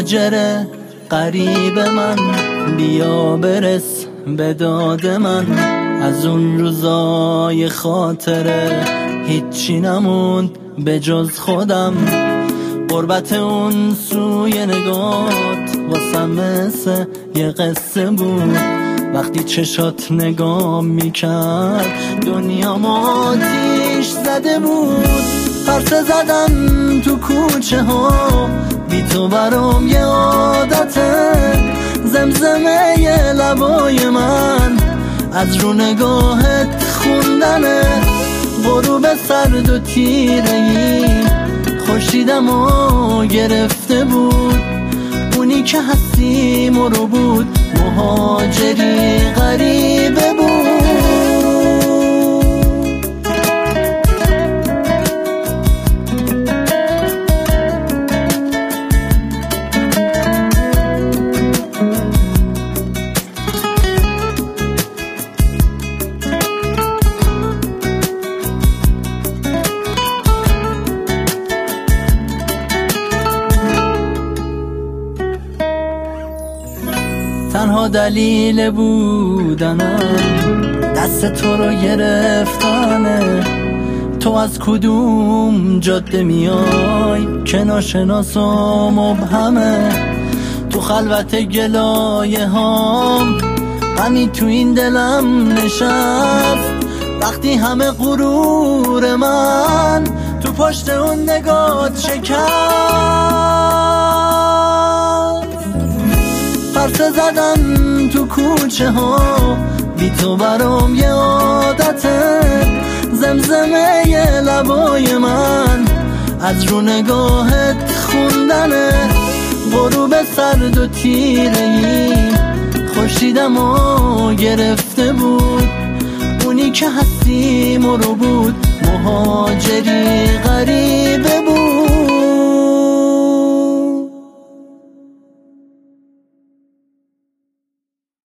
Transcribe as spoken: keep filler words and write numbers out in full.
مهاجر غریب من، بیا برس به داد من. از اون روزای خاطره هیچی نموند به جز خودم. غربت اون سوی نگات واسم مثل یه قصه بود. وقتی چشات نگاه میکرد دنیا آتیش زده بود. پرسه زدم تو کوچه ها بی تو برام یه عادته. زمزمه یه لبای من از رو نگاهت خوندنه. غروب سرد و تیره‌ای خورشیدم و گرفته بود. اونی که هستیم رو بود مهاجری غریبه بود. تنها دلیل بودنم دست تو رو گرفتنه. تو از کدوم جاده میای که ناشناس و مبهمه. تو خلوت گلایه هام غمی تو این دلم نشست. وقتی همه غرور من تو پشت اون نگات شکست. پرسه زدم تو کوچه ها بی تو برام یه عادته. زمزمه یه لبای من از رو نگاهت خوندنه. غروب سرد و تیره‌ای خورشیدم و گرفته بود. اونی که هستیم رو بود مهاجری غریبه بود.